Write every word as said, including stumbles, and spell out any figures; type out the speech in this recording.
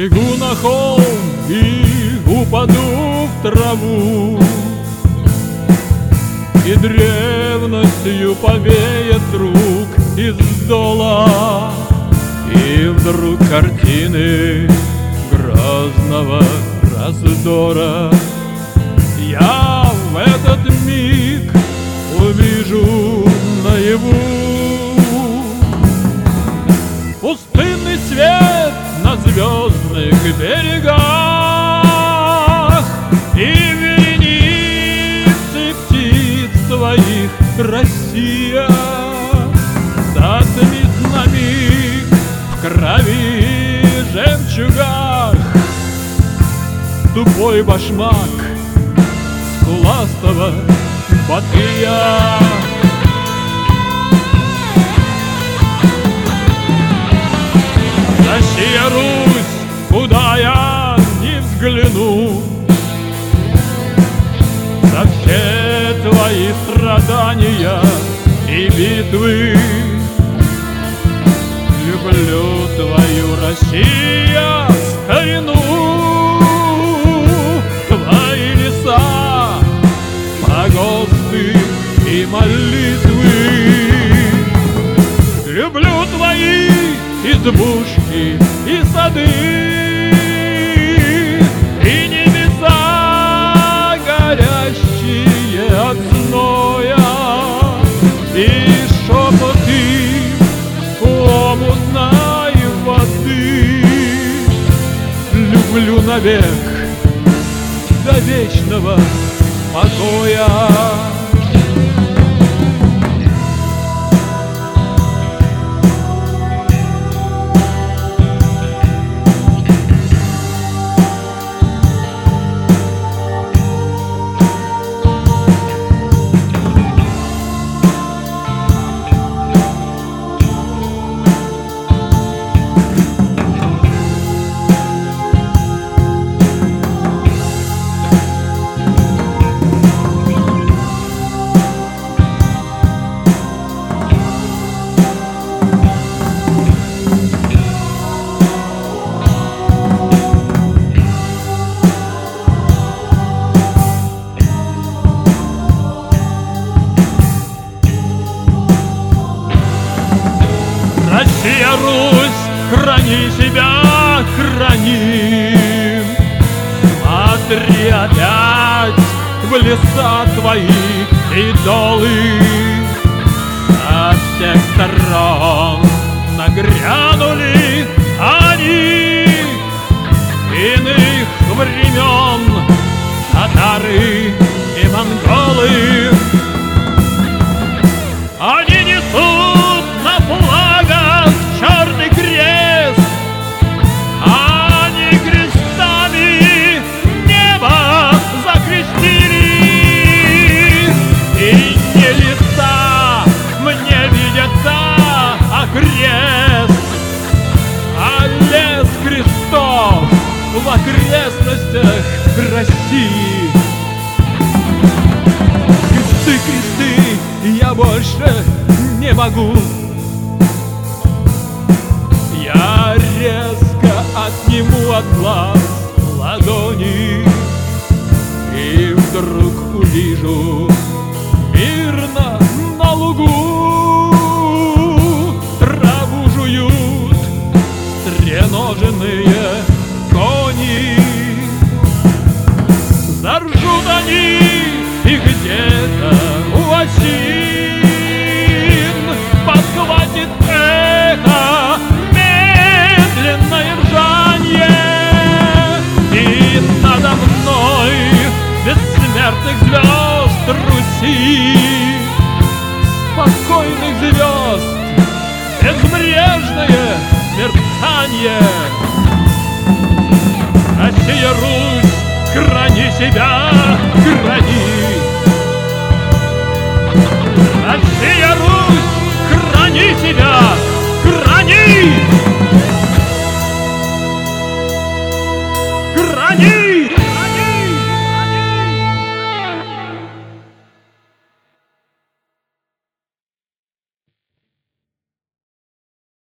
Сбегу на холм и упаду в траву, и древностью повеет вдруг из дола, и вдруг картины грозного раздора я в этот миг увижу наяву. Пустынный свет на звездных берегах и вереницы птиц твоих, Россия, затмит на миг в крови жемчугах тупой башмак скуластого Батыя. Россия, Русь, куда я не взгляну, за все твои страдания и битвы люблю твою, Россия, старину, твои леса, погосты и молитвы. Люблю твои избушки и сады, и небеса, горящие от зноя, и шепоты омутной воды. Люблю навек до вечного покоя. Россия, Русь, храни себя, храни. Смотри опять в леса твои и долы. Со всех сторон нагрянули они, иных времен татары и монголы. Они несут на флагах черный крест, они крестами небо закрестили. И не леса мне видятся, а крест, а лес крестов в окрестностях России. Кресты, кресты, я больше не могу. Я резко отниму от глаз ладони, и вдруг увижу мирно на лугу траву жуют стреноженные кони. Заржут они и где-то у осин подхватит эхо медленное ржанье, и надо мной бессмертных звезд Руси, спокойных звезд, безбрежное мерцанье. Россия, Русь, храни себя, храни. Россия, Русь,